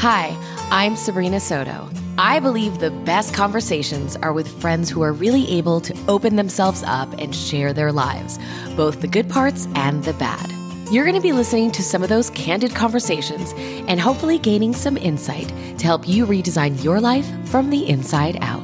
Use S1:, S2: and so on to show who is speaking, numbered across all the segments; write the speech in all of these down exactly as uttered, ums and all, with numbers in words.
S1: Hi, I'm Sabrina Soto. I believe the best conversations are with friends who are really able to open themselves up and share their lives, both the good parts and the bad. You're going to be listening to some of those candid conversations and hopefully gaining some insight to help you redesign your life from the inside out.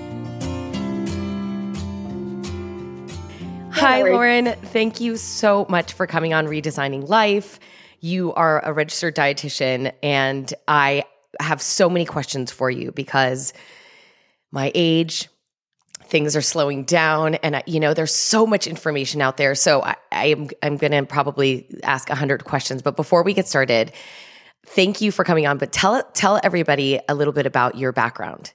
S1: Hi, Lauren. Thank you so much for coming on Redesigning Life. You are a registered dietitian, and I have so many questions for you because my age, things are slowing down, and I, you know, there's so much information out there. So I, I am I'm going to probably ask a hundred questions. But before we get started, thank you for coming on. But tell tell everybody a little bit about your background.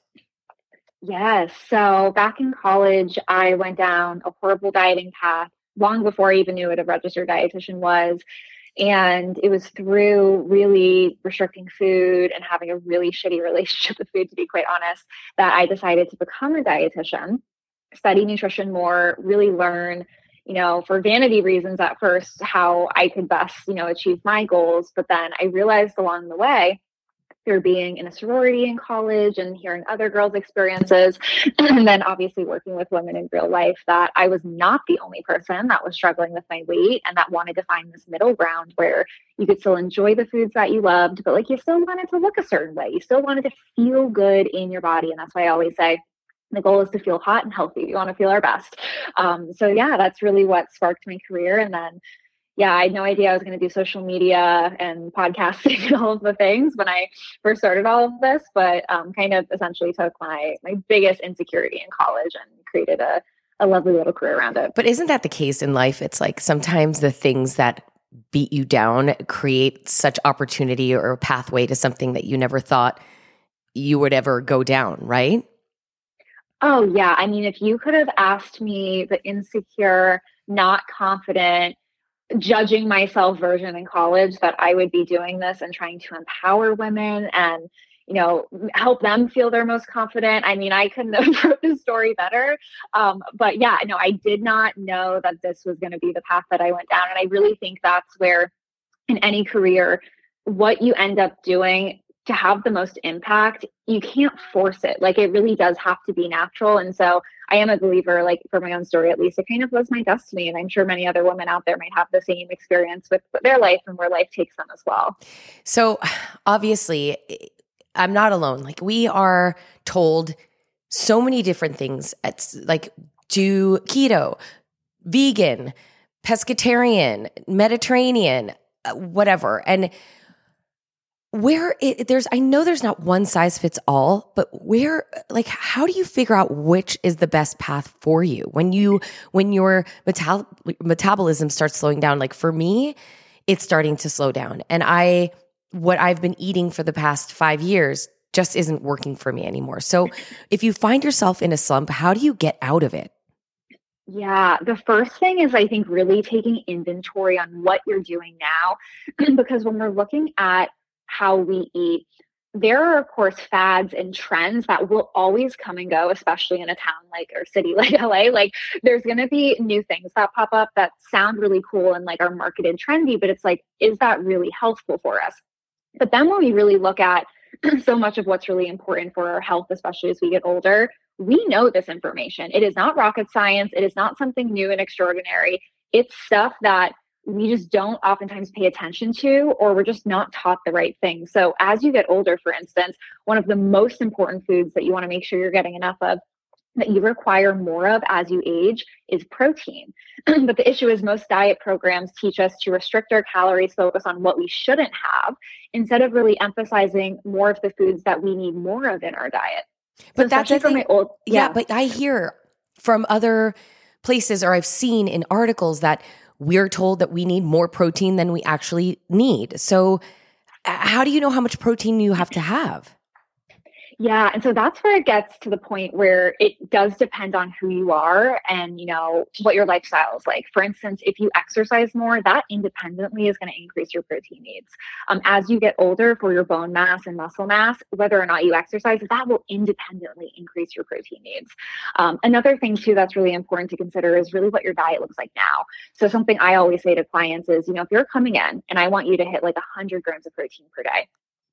S2: Yes. So back in college, I went down a horrible dieting path long before I even knew what a registered dietitian was. And it was through really restricting food and having a really shitty relationship with food, to be quite honest, that I decided to become a dietitian, study nutrition more, really learn, you know, for vanity reasons at first, how I could best, you know, achieve my goals. But then I realized along the way, through being in a sorority in college and hearing other girls' experiences, and then obviously working with women in real life, that I was not the only person that was struggling with my weight and that wanted to find this middle ground where you could still enjoy the foods that you loved, but like you still wanted to look a certain way. You still wanted to feel good in your body. And that's why I always say, the goal is to feel hot and healthy. We want to feel our best. Um, so yeah, that's really what sparked my career. And then yeah, I had no idea I was going to do social media and podcasting and all of the things when I first started all of this, but um, kind of essentially took my my biggest insecurity in college and created a, a lovely little career around it.
S1: But isn't that the case in life? It's like sometimes the things that beat you down create such opportunity or a pathway to something that you never thought you would ever go down, right?
S2: Oh, yeah. I mean, if you could have asked me the insecure, not confident, judging myself version in college that I would be doing this and trying to empower women and, you know, help them feel their most confident. I mean, I couldn't have wrote this story better. Um, but yeah, no, I did not know that this was going to be the path that I went down. And I really think that's where in any career, what you end up doing to have the most impact, you can't force it. Like it really does have to be natural. And so I am a believer, like for my own story, at least, it kind of was my destiny. And I'm sure many other women out there might have the same experience with their life and where life takes them as well.
S1: So obviously I'm not alone. Like we are told so many different things. It's like do keto, vegan, pescatarian, Mediterranean, whatever. And where it, there's, I know there's not one size fits all, but where, like, how do you figure out which is the best path for you when you, when your metal, metabolism starts slowing down? Like for me, it's starting to slow down. And I, what I've been eating for the past five years just isn't working for me anymore. So if you find yourself in a slump, how do you get out of it?
S2: Yeah, the first thing is, I think, really taking inventory on what you're doing now, because when we're looking at how we eat, there are, of course, fads and trends that will always come and go, especially in a town like or city like L A. Like there's going to be new things that pop up that sound really cool and like are marketed trendy, but it's like, is that really healthful for us? But then when we really look at so much of what's really important for our health, especially as we get older, we know this information. It is not rocket science. It is not something new and extraordinary. It's stuff that we just don't oftentimes pay attention to, or we're just not taught the right thing. So as you get older, for instance, one of the most important foods that you want to make sure you're getting enough of, that you require more of as you age, is protein. But the issue is most diet programs teach us to restrict our calories, focus on what we shouldn't have, instead of really emphasizing more of the foods that we need more of in our diet.
S1: But so that's the thing. Old, yeah. yeah, but I hear from other places, or I've seen in articles that we're told that we need more protein than we actually need. So how do you know how much protein you have to have?
S2: Yeah. And so that's where it gets to the point where it does depend on who you are and, you know, what your lifestyle is like. For instance, if you exercise more, that independently is going to increase your protein needs. Um, as you get older, for your bone mass and muscle mass, whether or not you exercise, that will independently increase your protein needs. Um, another thing too, that's really important to consider is really what your diet looks like now. So something I always say to clients is, you know, if you're coming in and I want you to hit like one hundred grams of protein per day,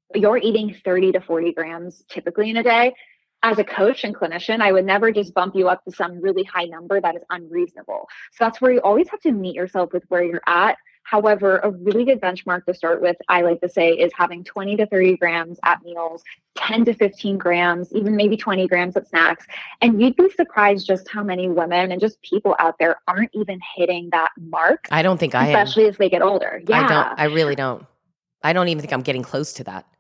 S2: you're eating thirty to forty grams typically in a day. As a coach and clinician, I would never just bump you up to some really high number that is unreasonable. So that's where you always have to meet yourself with where you're at. However, a really good benchmark to start with, I like to say, is having twenty to thirty grams at meals, ten to fifteen grams, even maybe twenty grams at snacks. And you'd be surprised just how many women and just people out there aren't even hitting that mark.
S1: I don't think I am.
S2: Especially as they get older. Yeah.
S1: I don't. I really don't. I don't even think I'm getting close to that.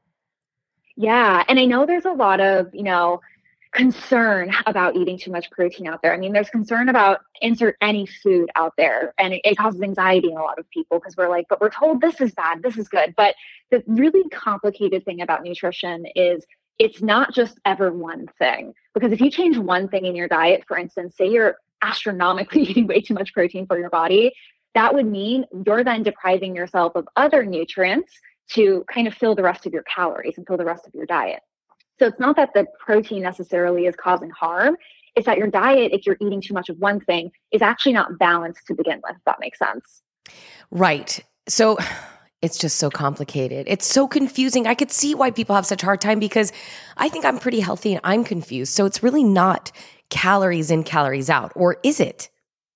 S2: Yeah. And I know there's a lot of, you know, concern about eating too much protein out there. I mean, there's concern about insert any food out there, and it, it causes anxiety in a lot of people because we're like, but we're told this is bad, this is good. But the really complicated thing about nutrition is it's not just ever one thing. Because if you change one thing in your diet, for instance, say you're astronomically eating way too much protein for your body, that would mean you're then depriving yourself of other nutrients to kind of fill the rest of your calories and fill the rest of your diet. So it's not that the protein necessarily is causing harm. It's that your diet, if you're eating too much of one thing, is actually not balanced to begin with, if that makes sense.
S1: Right. So it's just so complicated. It's so confusing. I could see why people have such a hard time because I think I'm pretty healthy and I'm confused. So it's really not calories in, calories out, or is it?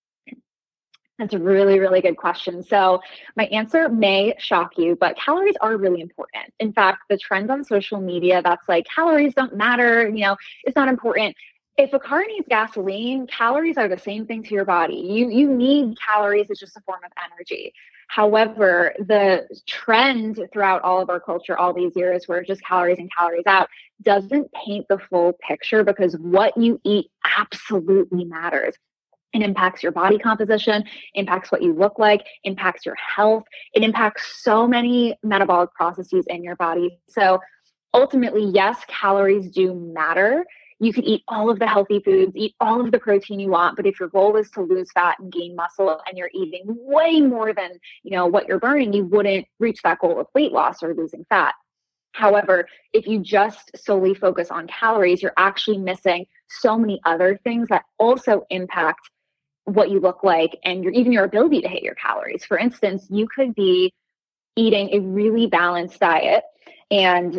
S2: That's a really, really good question. So my answer may shock you, but calories are really important. In fact, the trend on social media that's like calories don't matter, you know, it's not important. If a car needs gasoline, calories are the same thing to your body. You you need calories. It's just a form of energy. However, the trend throughout all of our culture, all these years where just calories in, calories out, doesn't paint the full picture because what you eat absolutely matters. It impacts your body composition, impacts what you look like, impacts your health. It impacts so many metabolic processes in your body. So ultimately, yes, calories do matter. You could eat all of the healthy foods, eat all of the protein you want, but if your goal is to lose fat and gain muscle and you're eating way more than, you know, what you're burning, you wouldn't reach that goal of weight loss or losing fat. However, if you just solely focus on calories, you're actually missing so many other things that also impact what you look like and your even your ability to hit your calories. For instance, you could be eating a really balanced diet, and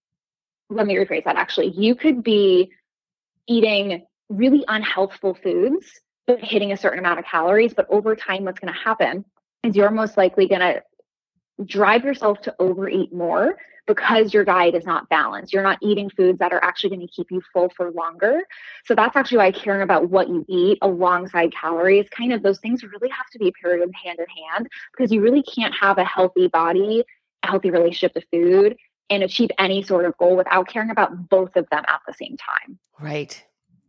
S2: let me rephrase that actually. You could be eating really unhealthful foods, but hitting a certain amount of calories, but over time what's going to happen is you're most likely going to drive yourself to overeat more because your diet is not balanced. You're not eating foods that are actually going to keep you full for longer. So that's actually why caring about what you eat alongside calories, kind of those things really have to be paired hand in hand, because you really can't have a healthy body, a healthy relationship to food, and achieve any sort of goal without caring about both of them at the same time.
S1: Right.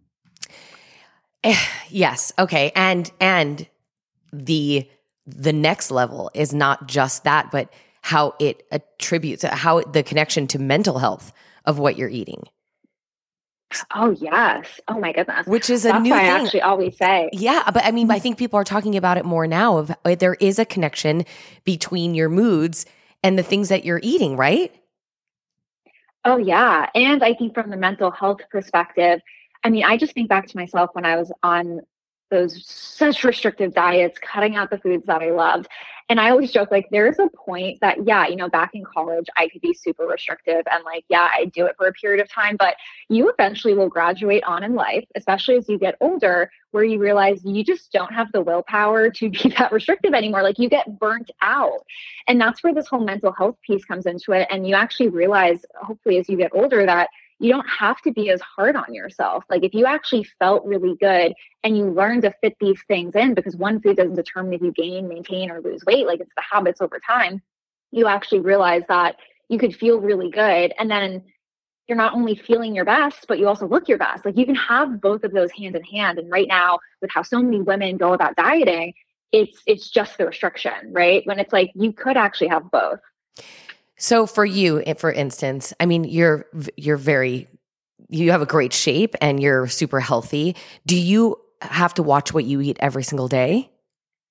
S1: Yes. Okay. And, and the, the next level is not just that, but how it attributes, how the connection to mental health of what you're eating.
S2: Oh, yes. Oh, my goodness.
S1: Which is a
S2: That's
S1: new
S2: what
S1: thing.
S2: I actually always say.
S1: Yeah. But I mean, I think people are talking about it more now of there is a connection between your moods and the things that you're eating, right?
S2: Oh, yeah. And I think from the mental health perspective, I mean, I just think back to myself when I was on those such restrictive diets, cutting out the foods that I loved. And I always joke, like, there's a point that, yeah, you know, back in college, I could be super restrictive and like, yeah, I do it for a period of time, but you eventually will graduate on in life, especially as you get older, where you realize you just don't have the willpower to be that restrictive anymore. Like, you get burnt out. And that's where this whole mental health piece comes into it. And you actually realize, hopefully, as you get older, that you don't have to be as hard on yourself. Like, if you actually felt really good and you learn to fit these things in, because one food doesn't determine if you gain, maintain, or lose weight, like it's the habits over time, you actually realize that you could feel really good. And then you're not only feeling your best, but you also look your best. Like, you can have both of those hand in hand. And right now, with how so many women go about dieting, it's it's just the restriction, right? When it's like, you could actually have both.
S1: So for you, for instance, I mean, you're you're very, you have a great shape and you're super healthy. Do you have to watch what you eat every single day?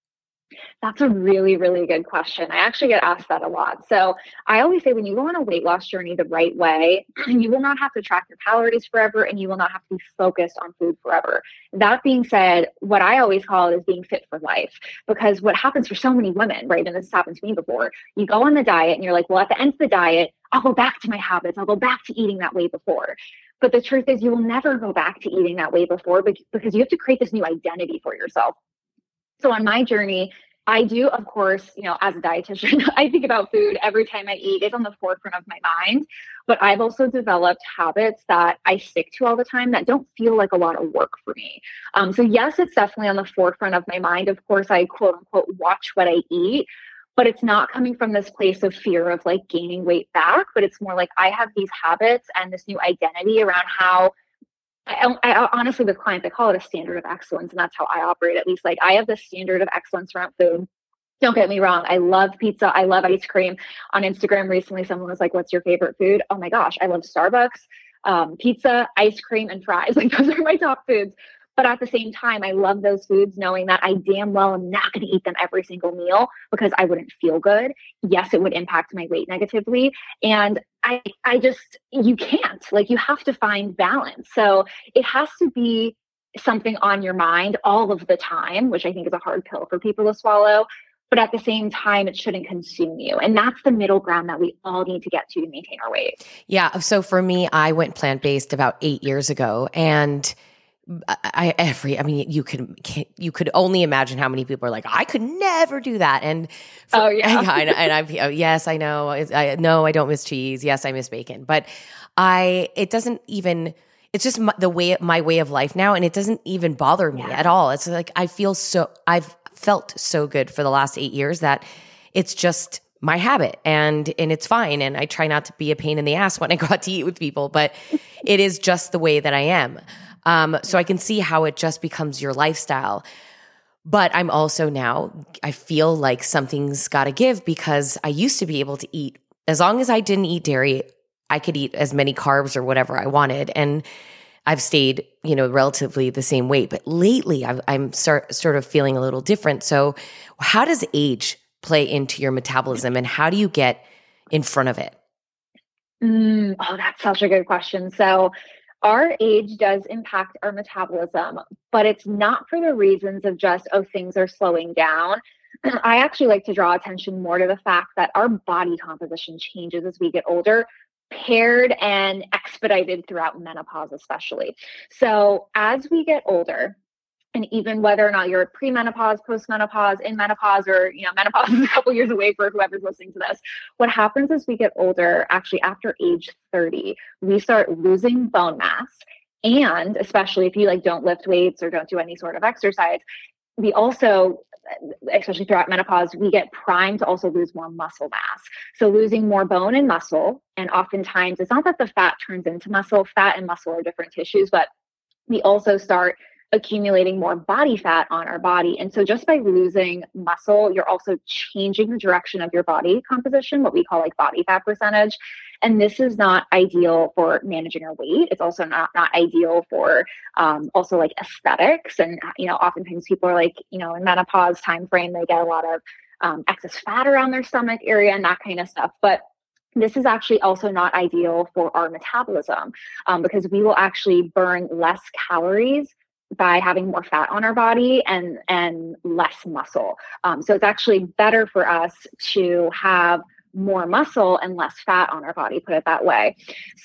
S2: That's a really, really good question. I actually get asked that a lot. So I always say when you go on a weight loss journey the right way, you will not have to track your calories forever and you will not have to be focused on food forever. That being said, what I always call it is being fit for life, because what happens for so many women, right? And this has happened to me before, you go on the diet and you're like, well, at the end of the diet, I'll go back to my habits. I'll go back to eating that way before. But the truth is you will never go back to eating that way before because you have to create this new identity for yourself. So on my journey, I do, of course, you know, as a dietitian, I think about food every time I eat. It's on the forefront of my mind. But I've also developed habits that I stick to all the time that don't feel like a lot of work for me. Um, so yes, it's definitely on the forefront of my mind. Of course, I quote unquote watch what I eat, but it's not coming from this place of fear of like gaining weight back. But it's more like I have these habits and this new identity around how I, I honestly, with clients, I call it a standard of excellence. And that's how I operate. At least like I have this standard of excellence around food. Don't get me wrong. I love pizza. I love ice cream. On Instagram recently, someone was like, what's your favorite food? Oh my gosh. I love Starbucks, um, pizza, ice cream, and fries. Like those are my top foods. But at the same time, I love those foods knowing that I damn well am not going to eat them every single meal because I wouldn't feel good. Yes, it would impact my weight negatively. And I, I just, you can't, like, you have to find balance. So it has to be something on your mind all of the time, which I think is a hard pill for people to swallow. But at the same time, it shouldn't consume you. And that's the middle ground that we all need to get to to maintain our weight.
S1: Yeah. So for me, I went plant-based about eight years ago, and I, every, I mean, you could, you could only imagine how many people are like, I could never do that. And for,
S2: oh yeah,
S1: and, and I, yes, I know. I no, I don't miss cheese. Yes, I miss bacon, but I, it doesn't even, it's just my, the way, my way of life now. And it doesn't even bother me
S2: yeah.
S1: at all. It's like, I feel so, I've felt so good for the last eight years that it's just my habit, and, and it's fine. And I try not to be a pain in the ass when I go out to eat with people, but it is just the way that I am. Um, so I can see how it just becomes your lifestyle. But I'm also now, I feel like something's got to give, because I used to be able to eat, as long as I didn't eat dairy, I could eat as many carbs or whatever I wanted. And I've stayed, you know, relatively the same weight. But lately I've, I'm start, sort of feeling a little different. So how does age play into your metabolism, and how do you get in front of it?
S2: Mm, oh, that's such a good question. So our age does impact our metabolism, but it's not for the reasons of just, oh, things are slowing down. I actually like to draw attention more to the fact that our body composition changes as we get older, paired and expedited throughout menopause, especially. So as we get older, and even whether or not you're pre-menopause, post-menopause, in menopause, or, you know, menopause is a couple years away for whoever's listening to this, what happens as we get older, actually after age thirty, we start losing bone mass. And especially if you like don't lift weights or don't do any sort of exercise, we also, especially throughout menopause, we get primed to also lose more muscle mass. So losing more bone and muscle. And oftentimes it's not that the fat turns into muscle. Fat and muscle are different tissues, but we also start accumulating more body fat on our body. And so just by losing muscle, you're also changing the direction of your body composition, what we call like body fat percentage. And this is not ideal for managing our weight. It's also not, not ideal for um, also like aesthetics. And, you know, oftentimes people are like, you know, in menopause timeframe, they get a lot of um, excess fat around their stomach area and that kind of stuff. But this is actually also not ideal for our metabolism um, because we will actually burn less calories by having more fat on our body and, and less muscle. Um, so it's actually better for us to have more muscle and less fat on our body, put it that way.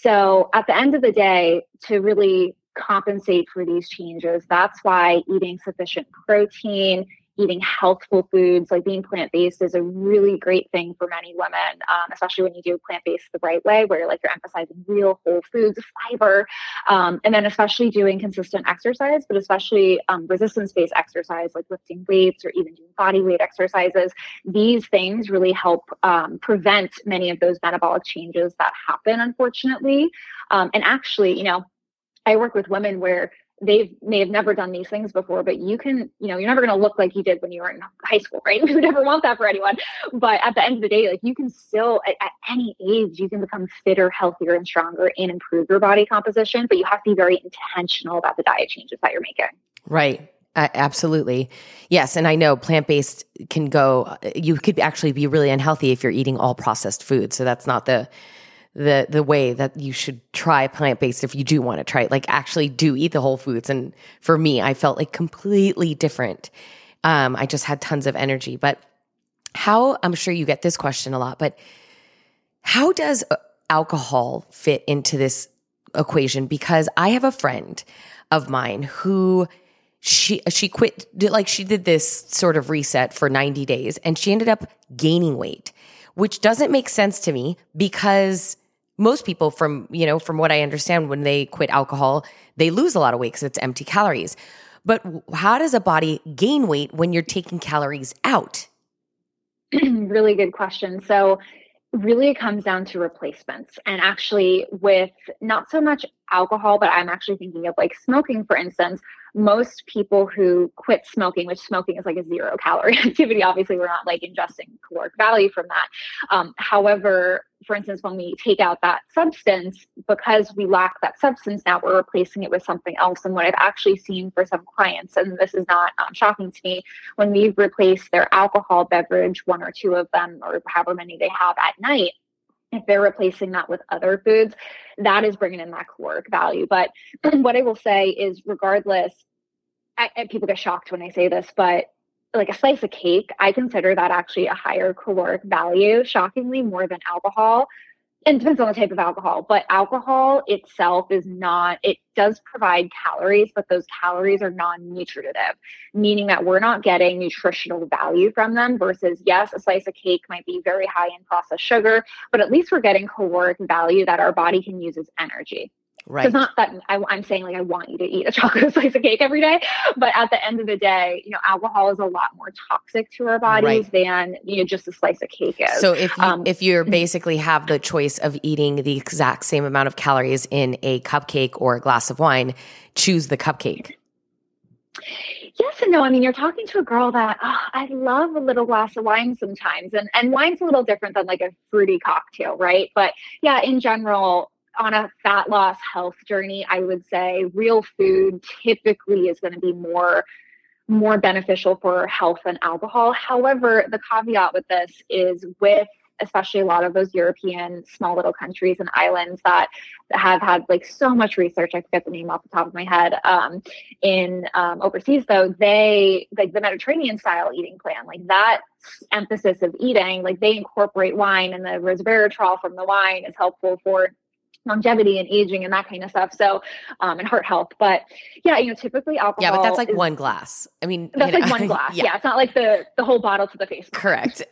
S2: So at the end of the day, to really compensate for these changes, that's why eating sufficient protein, eating healthful foods, like being plant-based is a really great thing for many women, um, especially when you do plant-based the right way, where like you're emphasizing real whole foods, fiber, um, and then especially doing consistent exercise, but especially um, resistance-based exercise, like lifting weights or even doing body weight exercises. These things really help um, prevent many of those metabolic changes that happen, unfortunately. Um, and actually, you know, I work with women where they may have never done these things before, but you can, you know, you're never going to look like you did when you were in high school, right? We would never want that for anyone. But at the end of the day, like you can still, at, at any age, you can become fitter, healthier, and stronger and improve your body composition, but you have to be very intentional about the diet changes that you're making.
S1: Right. Uh, absolutely. Yes. And I know plant-based can go, you could actually be really unhealthy if you're eating all processed food. So that's not the, the, the way that you should try plant-based if you do want to try it. Like actually do eat the whole foods. And for me, I felt like completely different. Um, I just had tons of energy. But how, I'm sure you get this question a lot, but how does alcohol fit into this equation? Because I have a friend of mine who She she quit, like she did this sort of reset for ninety days and she ended up gaining weight, which doesn't make sense to me because most people from, you know, from what I understand, when they quit alcohol, they lose a lot of weight because it's empty calories. But how does a body gain weight when you're taking calories out?
S2: Really good question. So really it comes down to replacements. And actually with not so much alcohol, but I'm actually thinking of like smoking, for instance. Most people who quit smoking, which smoking is like a zero calorie activity, obviously we're not like ingesting caloric value from that. Um, however, for instance, when we take out that substance, because we lack that substance, now we're replacing it with something else. And what I've actually seen for some clients, and this is not um, shocking to me, when we've replaced their alcohol beverage, one or two of them, or however many they have at night, if they're replacing that with other foods, that is bringing in that caloric value. But what I will say is regardless, I, and people get shocked when I say this, but like a slice of cake, I consider that actually a higher caloric value, shockingly more than alcohol. And it depends on the type of alcohol, but alcohol itself is not, it does provide calories, but those calories are non-nutritive, meaning that we're not getting nutritional value from them versus, yes, a slice of cake might be very high in processed sugar, but at least we're getting caloric value that our body can use as energy.
S1: Right.
S2: So it's not that I, I'm saying like I want you to eat a chocolate slice of cake every day, but at the end of the day, you know, alcohol is a lot more toxic to our bodies right. than you know just a slice of cake is.
S1: So if you, um, if you're basically have the choice of eating the exact same amount of calories in a cupcake or a glass of wine, choose the cupcake.
S2: Yes and no. I mean, you're talking to a girl that oh, I love a little glass of wine sometimes, and and wine's a little different than like a fruity cocktail, right? But yeah, in general, on a fat loss health journey, I would say real food typically is going to be more, more beneficial for health than alcohol. However, the caveat with this is with especially a lot of those European small little countries and islands that have had like so much research, I forget the name off the top of my head, um, in um, overseas though, they like the Mediterranean style eating plan, like that emphasis of eating, like they incorporate wine and the resveratrol from the wine is helpful for longevity and aging and that kind of stuff. So, um, and heart health, but yeah, you know, typically alcohol.
S1: Yeah, but that's like
S2: is,
S1: one glass. I mean,
S2: that's
S1: you
S2: like
S1: know,
S2: one glass.
S1: yeah.
S2: yeah. It's not like the, the whole bottle to the face.
S1: Correct.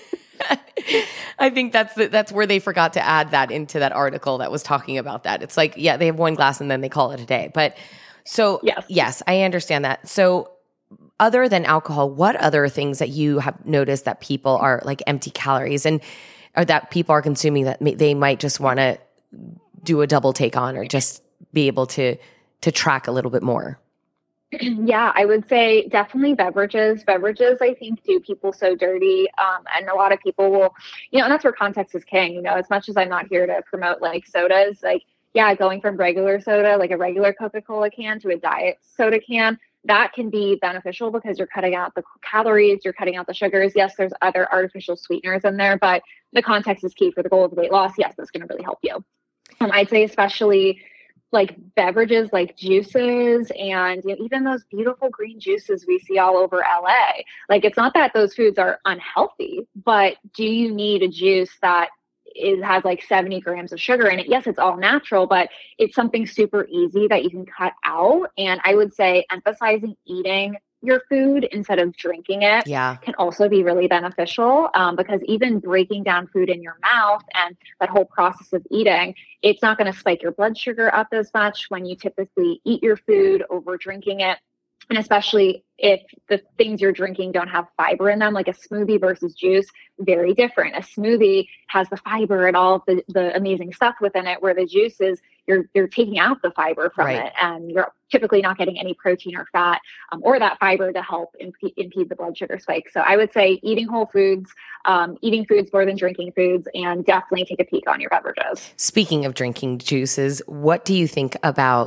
S1: I think that's the, that's where they forgot to add that into that article that was talking about that. It's like, yeah, they have one glass and then they call it a day. But so yes, yes I understand that. So other than alcohol, what other things that you have noticed that people are like empty calories and or that people are consuming that may, they might just want to do a double take on or just be able to to track a little bit more?
S2: Yeah, I would say definitely beverages. Beverages, I think, do people so dirty. Um, and a lot of people will, you know, and that's where context is king. You know, as much as I'm not here to promote like sodas, like, yeah, going from regular soda, like a regular Coca-Cola can to a diet soda can, that can be beneficial because you're cutting out the calories, you're cutting out the sugars. Yes, there's other artificial sweeteners in there, but the context is key for the goal of weight loss. Yes, that's going to really help you. Um, I'd say especially like beverages like juices and you know, even those beautiful green juices we see all over L A. Like it's not that those foods are unhealthy, but do you need a juice that is has like seventy grams of sugar in it? Yes, it's all natural, but it's something super easy that you can cut out. And I would say emphasizing eating your food instead of drinking it
S1: yeah.
S2: can also be really beneficial um, because even breaking down food in your mouth and that whole process of eating, it's not going to spike your blood sugar up as much when you typically eat your food over drinking it. And especially if the things you're drinking don't have fiber in them, like a smoothie versus juice, very different. A smoothie has the fiber and all of the, the amazing stuff within it, where the juice is, you're, you're taking out the fiber from
S1: right.
S2: it, and you're typically not getting any protein or fat um, or that fiber to help imp- impede the blood sugar spike. So I would say eating whole foods, um, eating foods more than drinking foods, and definitely take a peek on your beverages.
S1: Speaking of drinking juices, what do you think about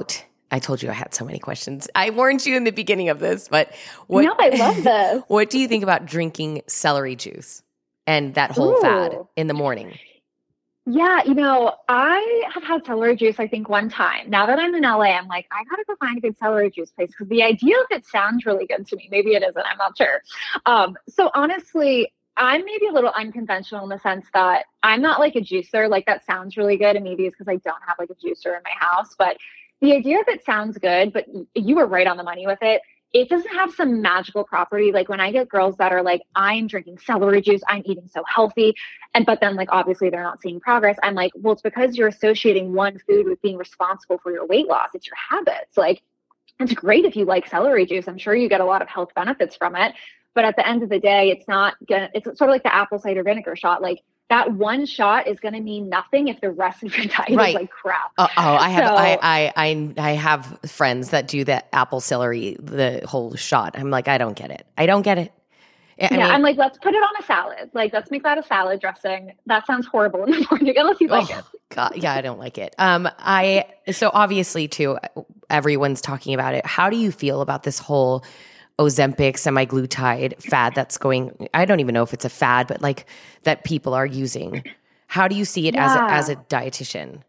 S1: I told you I had so many questions. I warned you in the beginning of this, but what,
S2: no, I love this.
S1: What do you think about drinking celery juice and that whole
S2: Ooh.
S1: fad in the morning?
S2: Yeah, you know, I have had celery juice, I think, one time. Now that I'm in L A, I'm like, I gotta go find a good celery juice place because the idea of it sounds really good to me. Maybe it isn't, I'm not sure. Um, so honestly, I'm maybe a little unconventional in the sense that I'm not like a juicer. Like that sounds really good, and maybe it's because I don't have like a juicer in my house. But the idea of it sounds good, but you were right on the money with it. It doesn't have some magical property. Like when I get girls that are like, I'm drinking celery juice, I'm eating so healthy. And, but then like, obviously they're not seeing progress. I'm like, well, it's because you're associating one food with being responsible for your weight loss. It's your habits. Like it's great if you like celery juice. I'm sure you get a lot of health benefits from it. But at the end of the day, it's not gonna, it's sort of like the apple cider vinegar shot. Like that one shot is going to mean nothing if the rest of your diet right. is like crap.
S1: Uh, oh, I have, so, I, I, I, I have friends that do the apple celery, the whole shot. I'm like, I don't get it. I don't get it. I
S2: yeah,
S1: mean,
S2: I'm like, let's put it on a salad. Like, let's make that a salad dressing. That sounds horrible in the morning unless you like
S1: oh,
S2: it.
S1: God, yeah, I don't like it. Um, I so obviously too, everyone's talking about it. How do you feel about this whole Ozempic semaglutide fad that's going? I don't even know if it's a fad, but like that people are using. How do you see it
S2: yeah.
S1: as a, as a dietitian?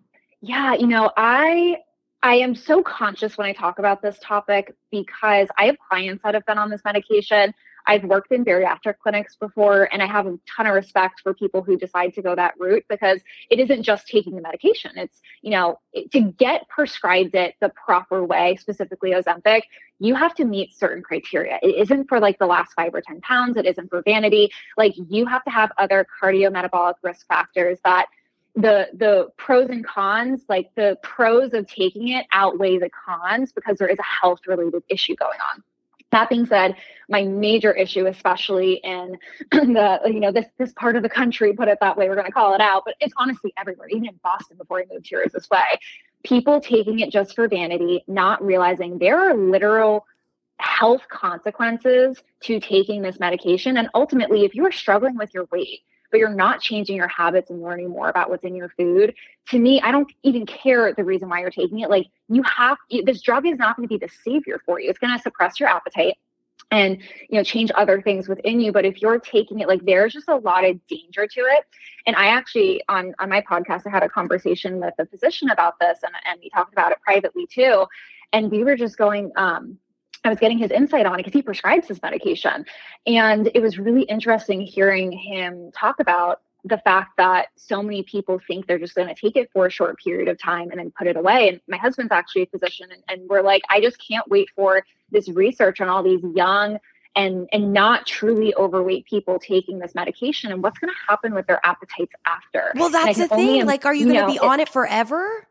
S2: Yeah, you know, I I am so conscious when I talk about this topic because I have clients that have been on this medication. I've worked in bariatric clinics before, and I have a ton of respect for people who decide to go that route because it isn't just taking the medication. It's, you know, to get prescribed it the proper way, specifically Ozempic, you have to meet certain criteria. It isn't for like the last five or ten pounds. It isn't for vanity. Like you have to have other cardiometabolic risk factors that the the pros and cons, like the pros of taking it outweigh the cons because there is a health related issue going on. That being said, my major issue, especially in the, you know, this, this part of the country, put it that way, we're going to call it out, but it's honestly everywhere, even in Boston before I moved here is this way. People taking it just for vanity, not realizing there are literal health consequences to taking this medication. And ultimately, if you are struggling with your weight, but you're not changing your habits and learning more about what's in your food, to me, I don't even care the reason why you're taking it. Like you have, this drug is not going to be the savior for you. It's going to suppress your appetite and, you know, change other things within you. But if you're taking it, like there's just a lot of danger to it. And I actually, on, on my podcast, I had a conversation with a physician about this and, and we talked about it privately too. And we were just going, um, I was getting his insight on it because he prescribes this medication. And it was really interesting hearing him talk about the fact that so many people think they're just going to take it for a short period of time and then put it away. And my husband's actually a physician, and, and we're like, I just can't wait for this research on all these young and, and not truly overweight people taking this medication and what's going to happen with their appetites after.
S1: Well, that's the thing. Only, like, are you, you going to be on it forever?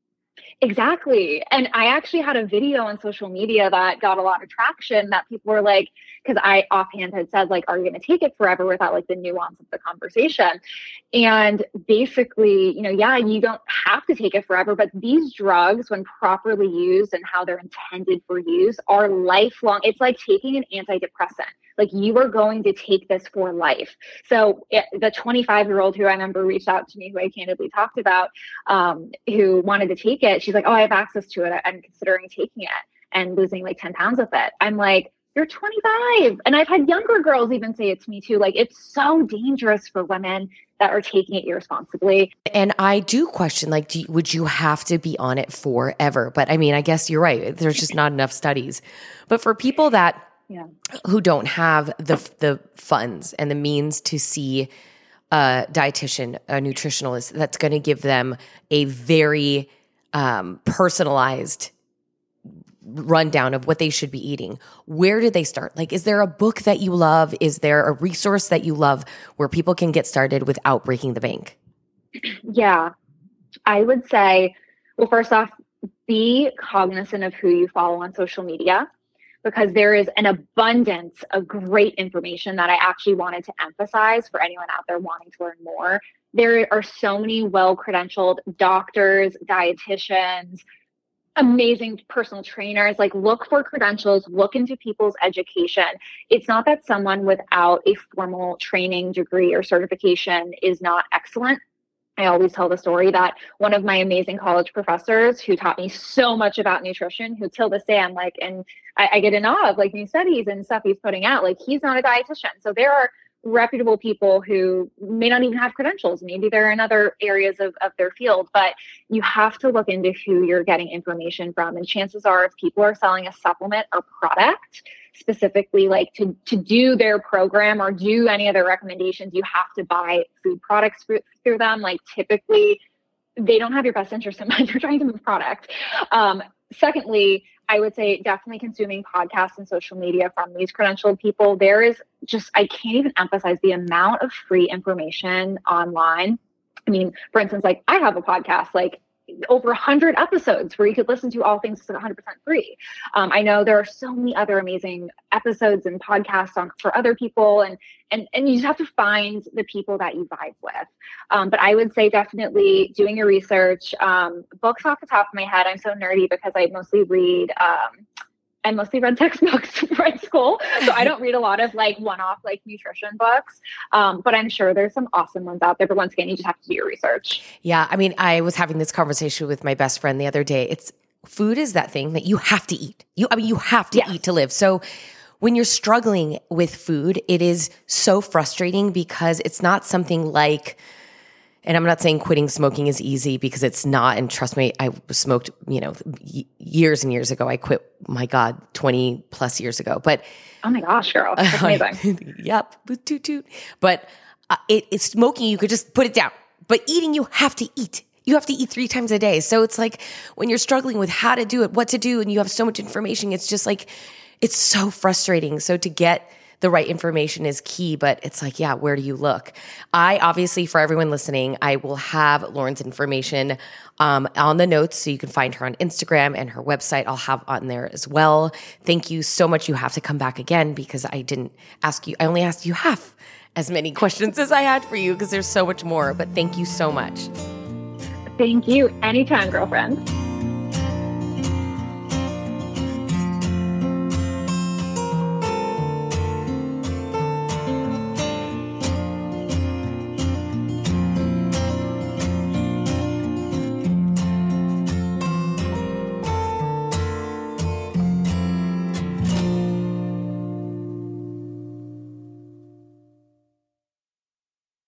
S2: Exactly. And I actually had a video on social media that got a lot of traction that people were like, because I offhand had said, like, are you going to take it forever without like the nuance of the conversation? And basically, you know, yeah, you don't have to take it forever, but these drugs, when properly used and how they're intended for use, are lifelong. It's like taking an antidepressant. Like you are going to take this for life. So it, the twenty-five year old who I remember reached out to me, who I candidly talked about, um, who wanted to take it. She's like, oh, I have access to it. I'm considering taking it and losing like ten pounds with it. I'm like, you're twenty-five. And I've had younger girls even say it to me too. Like it's so dangerous for women that are taking it irresponsibly.
S1: And I do question, like, do, would you have to be on it forever? But I mean, I guess you're right. There's just not enough studies. But for people that Yeah. who don't have the the funds and the means to see a dietitian, a nutritionalist that's going to give them a very um, personalized rundown of what they should be eating, where do they start? Like, is there a book that you love? Is there a resource that you love where people can get started without breaking the bank?
S2: Yeah, I would say, well, first off, be cognizant of who you follow on social media, because there is an abundance of great information that I actually wanted to emphasize for anyone out there wanting to learn more. There are so many well-credentialed doctors, dietitians, amazing personal trainers. Like, look for credentials, look into people's education. It's not that someone without a formal training degree or certification is not excellent. I always tell the story that one of my amazing college professors who taught me so much about nutrition, who till this day I'm like, and I, I get in awe of like new studies and stuff he's putting out, like he's not a dietitian. So there are reputable people who may not even have credentials. Maybe they're in other areas of, of their field, but you have to look into who you're getting information from. And chances are if people are selling a supplement or product, specifically like to, to do their program or do any other recommendations, you have to buy food products through, through them. Like typically they don't have your best interest in mind. They're trying to move product. Um, secondly, I would say definitely consuming podcasts and social media from these credentialed people. There is just, I can't even emphasize the amount of free information online. I mean, for instance, like I have a podcast, like over a hundred episodes where you could listen to all things one hundred percent free. Um, I know there are so many other amazing episodes and podcasts on for other people, and and and you just have to find the people that you vibe with. Um, but I would say definitely doing your research. Um, books off the top of my head, I'm so nerdy because I mostly read. Um, I mostly read textbooks in school, so I don't read a lot of like one-off like nutrition books. Um, but I'm sure there's some awesome ones out there. But once again, you just have to do your research.
S1: Yeah, I mean, I was having this conversation with my best friend the other day. It's food is that thing that you have to eat. You, I mean, you have to yes. eat to live. So when you're struggling with food, it is so frustrating because it's not something like. And I'm not saying quitting smoking is easy because it's not. And trust me, I smoked, you know, years and years ago. I quit, my God, twenty plus years ago. But
S2: oh my gosh, girl, that's amazing.
S1: Yep, with toot toot. But uh, it, it's smoking. You could just put it down. But eating, you have to eat. You have to eat three times a day. So it's like when you're struggling with how to do it, what to do, and you have so much information, it's just like, it's so frustrating. So to get the right information is key, but it's like, yeah, where do you look? I obviously, for everyone listening, I will have Lauren's information um, on the notes so you can find her on Instagram, and her website I'll have on there as well. Thank you so much. You have to come back again because I didn't ask you, I only asked you half as many questions as I had for you because there's so much more, but thank you so much.
S2: Thank you. Anytime, girlfriend.